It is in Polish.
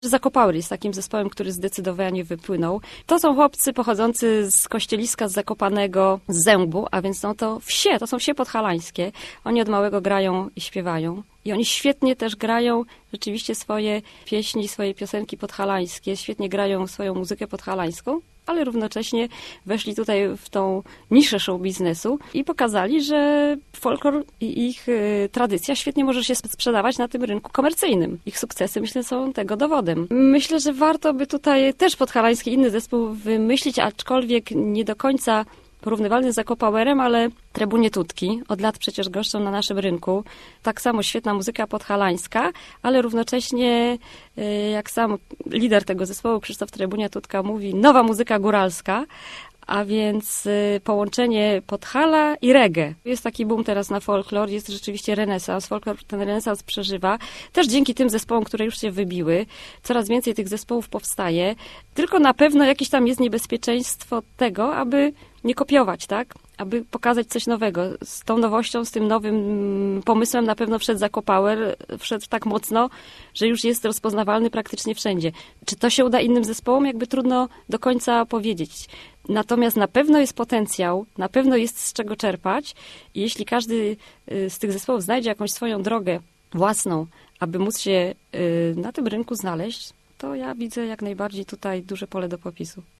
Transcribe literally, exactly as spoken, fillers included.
Zakopaur jest takim zespołem, który zdecydowanie wypłynął. To są chłopcy pochodzący z kościeliska z Zakopanego, z Zębu, a więc są to wsie, to są wsie podhalańskie. Oni od małego grają i śpiewają. I oni świetnie też grają rzeczywiście swoje pieśni, swoje piosenki podhalańskie, świetnie grają swoją muzykę podhalańską, ale równocześnie weszli tutaj w tą niszę show biznesu i pokazali, że folklor i ich y, tradycja świetnie może się sprzedawać na tym rynku komercyjnym. Ich sukcesy, myślę, są tego dowodem. Myślę, że warto by tutaj też podhalański inny zespół wymyślić, aczkolwiek nie do końca porównywalny z Zakopowerem, ale Trybunie Tutki od lat przecież goszczą na naszym rynku. Tak samo świetna muzyka podhalańska, ale równocześnie, jak sam lider tego zespołu, Krzysztof Trybunia Tutka mówi, nowa muzyka góralska, a więc połączenie Podhala i reggae. Jest taki boom teraz na folklor, jest rzeczywiście renesans. Folklor ten renesans przeżywa. Też dzięki tym zespołom, które już się wybiły. Coraz więcej tych zespołów powstaje. Tylko na pewno jakieś tam jest niebezpieczeństwo tego, aby nie kopiować, tak? Aby pokazać coś nowego. Z tą nowością, z tym nowym pomysłem na pewno wszedł Zakopower, wszedł tak mocno, że już jest rozpoznawalny praktycznie wszędzie. Czy to się uda innym zespołom? Jakby trudno do końca powiedzieć. Natomiast na pewno jest potencjał, na pewno jest z czego czerpać i jeśli każdy z tych zespołów znajdzie jakąś swoją drogę własną, aby móc się na tym rynku znaleźć, to ja widzę jak najbardziej tutaj duże pole do popisu.